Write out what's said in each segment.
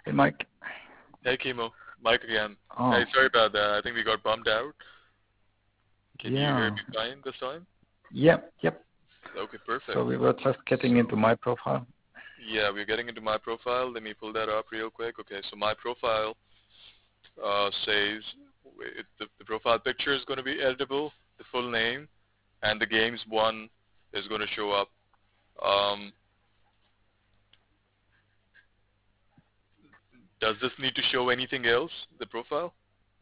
Hey, Mike. Hey, Kimo. Mike again. Hey, Oh, sorry about that. I think we got bumped out. Can you hear yeah. me fine this time? Yep. Okay, perfect. So we were just getting into So, my profile. yeah, we're getting into my profile. Let me pull that up real quick. Okay, so my profile says the profile picture is going to be editable, the full name, and the games one is going to show up. Um, does this need to show anything else, the profile?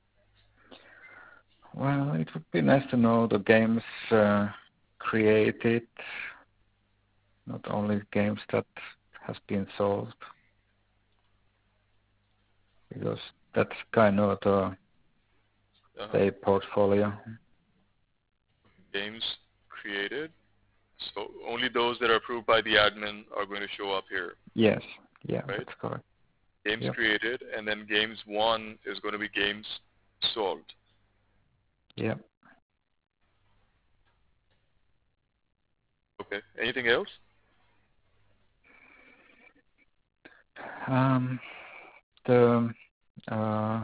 Well, it would be nice to know the games created, not only games that has been solved, because that's kind of Uh-huh. the portfolio. Games created. So only those that are approved by the admin are going to show up here, Yes. Yeah, right? that's correct. Games Yep. created, and then games one is going to be games solved. Yep. Okay. Anything else? Um, the uh,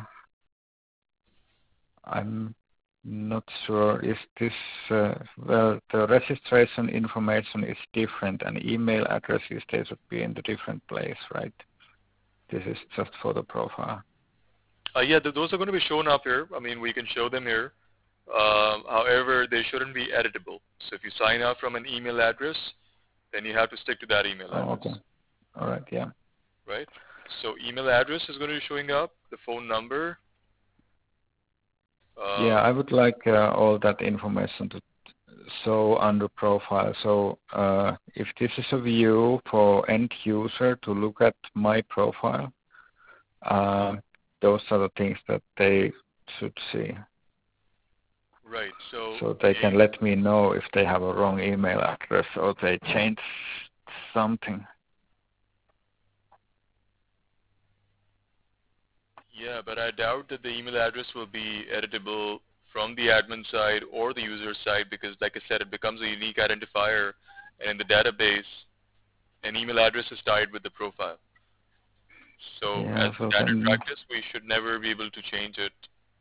I'm not sure. Is this, well, the registration information is different and email addresses, they should be in the different place, right? This is just for the profile. Yeah, those are going to be shown up here. I mean, we can show them here. However, they shouldn't be editable. So if you sign up from an email address, then you have to stick to that email Oh, address, okay. All right. Yeah. right? So email address is going to be showing up, the phone number. Yeah, Um, I would like all that information to show under profile. So if this is a view for end user to look at my profile, uh, those are the things that they should see. right. So So they can games. let me know if they have a wrong email address or they changed something. Yeah, but I doubt that the email address will be editable from the admin side or the user side because, like I said, it becomes a unique identifier, and in the database, an email address is tied with the profile. So, as Yeah, so standard then, practice, we should never be able to change it.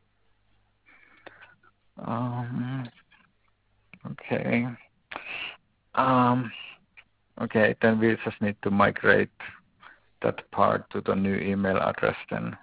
um, okay. Um, okay, then we just need to migrate that part to the new email address then.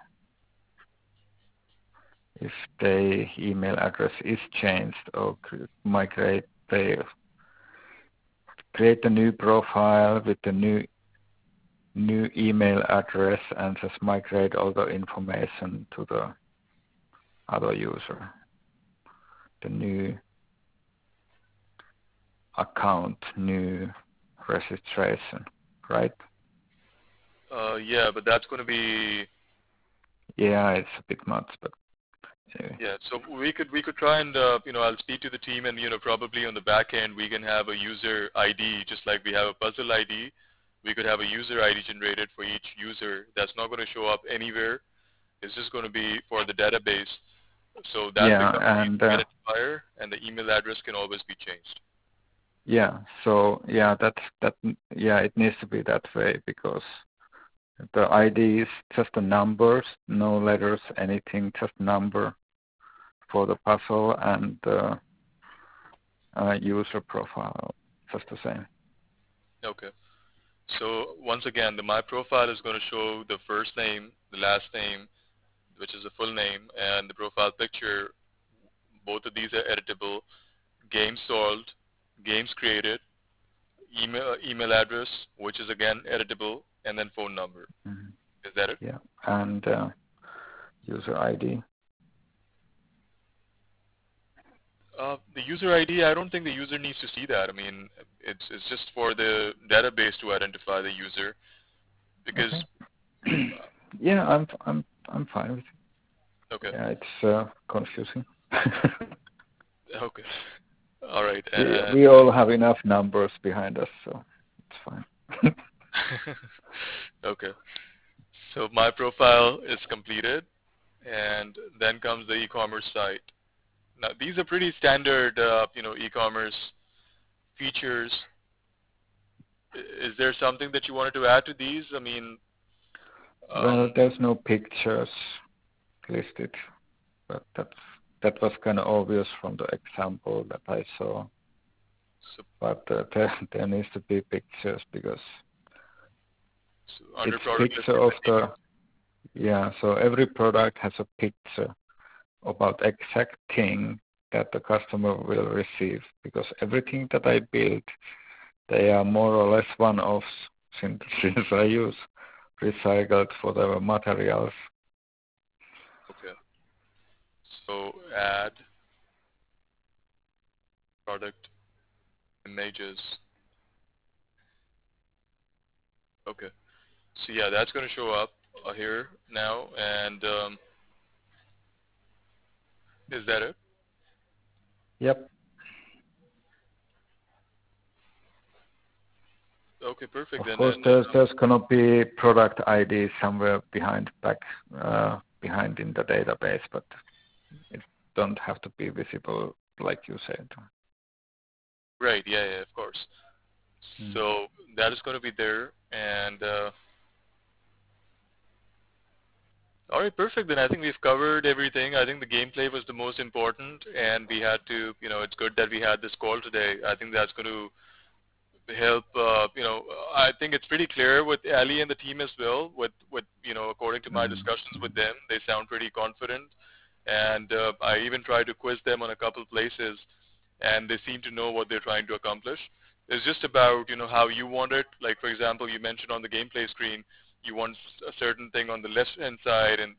If the email address is changed or migrate, they create a new profile with the new email address and just migrate all the information to the other user, the new account, new registration, right? Yeah, but that's going to be Yeah, it's a bit much, but anyway. yeah. So we could try and I'll speak to the team and probably on the back end we can have a user ID just like we have a puzzle ID. We could have a user ID generated for each user that's not going to show up anywhere. It's just going to be for the database. So that Yeah, becomes and the identifier, and the email address can always be changed. yeah, so yeah, yeah, it needs to be that way because the ID is just the numbers, no letters, anything, just number for the puzzle and the user profile, just the same. Okay. So once again, the My Profile is going to show the first name, the last name, which is the full name, and the profile picture. Both of these are editable. Games solved, games created, email address, which is again editable, and then phone number. Mhm. Is that it? Yeah, and user ID. The user ID, I don't think the user needs to see that. I mean, it's just for the database to identify the user because Okay. Yeah, I'm fine with it. okay, Yeah, it's confusing. okay, all right, and we all have enough numbers behind us, so it's fine. okay. So my profile is completed, and then comes the e-commerce site. Now these are pretty standard, e-commerce features. Is there something that you wanted to add to these? I mean, Well, there's no pictures listed, but that was kind of obvious from the example that I saw. So, But there needs to be pictures because under it's product picture of listing, so every product has a picture about exact thing that the customer will receive, because everything that I build, they are more or less one-offs since I use recycled for the materials. okay. So add product images. Okay. So yeah, that's going to show up here now. And is that it? Yep. Okay, perfect. Of Then course, there's gonna be product ID somewhere behind in the database, but it don't have to be visible like you said. right. Yeah, yeah, of course. So that is going to be there. And all right, perfect. Then I think we've covered everything. I think the gameplay was the most important, and we had to, it's good that we had this call today. I think that's going to help. I think it's pretty clear with Ali and the team as well. According to my discussions with them, they sound pretty confident, and I even tried to quiz them on a couple places, and they seem to know what they're trying to accomplish. It's just about how you want it. Like for example, you mentioned on the gameplay screen, you want a certain thing on the left hand side, and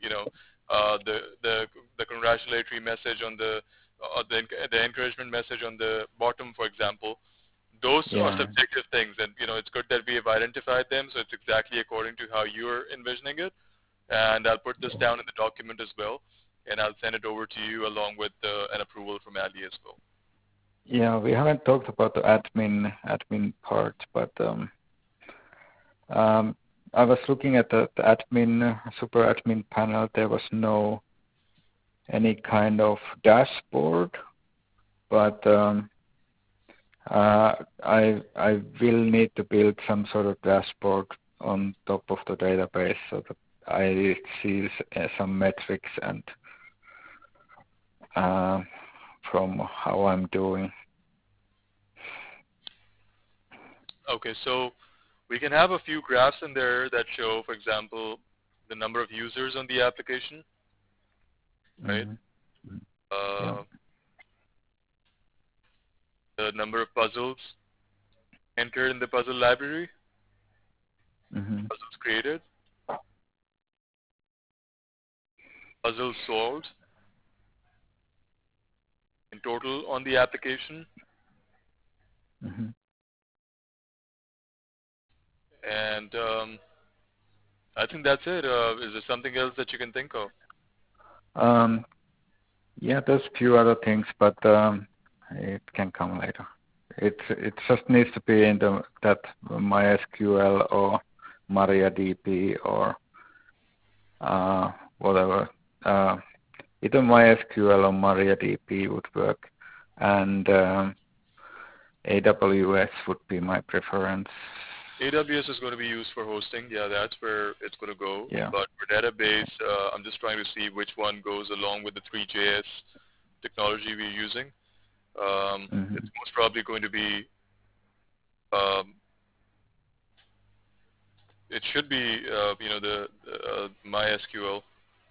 the congratulatory message on the encouragement message on the bottom, for example. Those are Yeah. subjective things, and it's good that we have identified them, so it's exactly according to how you're envisioning it. And I'll put this down in the document as well, and I'll send it over to you along with an approval from Ali as well. Yeah, we haven't talked about the admin part, but I was looking at the admin super admin panel. There was no any kind of dashboard, but I will need to build some sort of dashboard on top of the database so that I see some metrics and from how I'm doing. Okay, so we can have a few graphs in there that show, for example, the number of users on the application, right? Yeah. The number of puzzles entered in the puzzle library, puzzles created, puzzles solved in total on the application, and I think that's it. Is there something else that you can think of? Yeah, there's a few other things, but it can come later. It just needs to be in that MySQL or MariaDB or whatever. Either MySQL or MariaDB would work, and AWS would be my preference. AWS is going to be used for hosting. Yeah, that's where it's going to go. Yeah. But for database, I'm just trying to see which one goes along with the 3JS technology we're using. It's most probably going to be, it should be, the MySQL.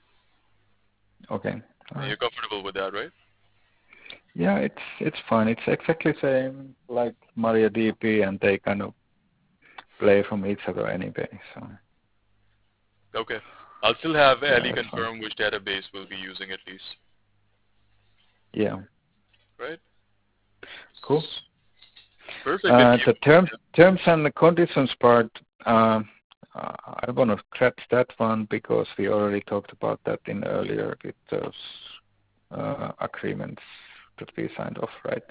Okay. You're comfortable with that, right? Yeah, it's fine. It's exactly same like MariaDB, and they kind of play from each other anyway. So. Okay. I'll still have Ali that's confirm which database we'll be using at least. Yeah. Right? Cool. Perfect. The terms and the conditions part, I want to scratch that one because we already talked about that in earlier with those agreements that we signed off, right?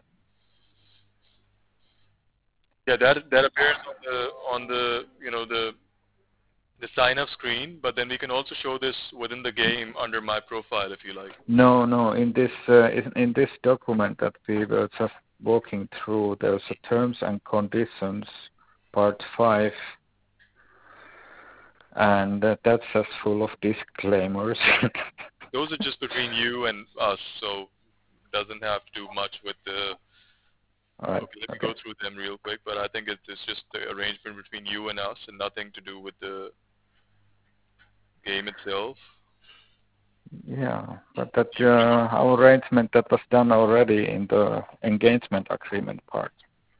Yeah, that appears on the the sign up screen, but then we can also show this within the game under my profile if you like. No. In this document that we were just walking through, there's a terms and conditions, part 5. and that's just full of disclaimers. Those are just between you and us, so doesn't have to do much with the. All right. Okay, let me Okay. go through them real quick, but I think it's just the arrangement between you and us and nothing to do with the game itself. Yeah, but that our arrangement that was done already in the engagement agreement part.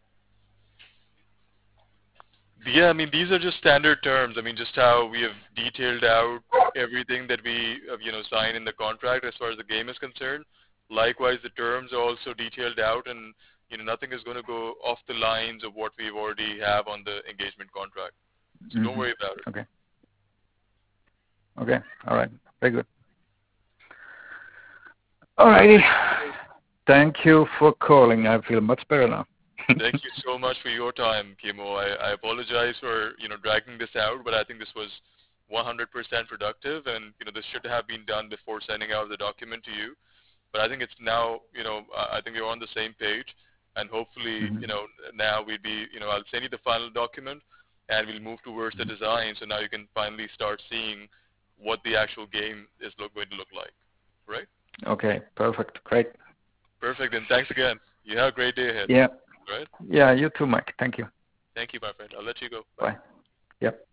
Yeah, I mean, these are just standard terms. I mean, just how we have detailed out everything that we, sign in the contract as far as the game is concerned. Likewise, the terms are also detailed out, and nothing is going to go off the lines of what we've already have on the engagement contract. So don't Mm-hmm. worry about it. Okay. Okay. All right. Very good. All righty. Thank you for calling. I feel much better now. Thank you so much for your time, Kimo. I apologize for dragging this out, but I think this was 100% productive, and this should have been done before sending out the document to you. But I think it's now, I think we're on the same page, and hopefully, Mm-hmm. now we'll be, I'll send you the final document, and we'll move towards the design, so now you can finally start seeing what the actual game is going to look like, right? Okay. Perfect. Great. Perfect, and thanks again. You have a great day ahead, Yeah. right? Yeah. You too, Mike. Thank you. Thank you, my friend. I'll let you go. Bye. Bye. Yep.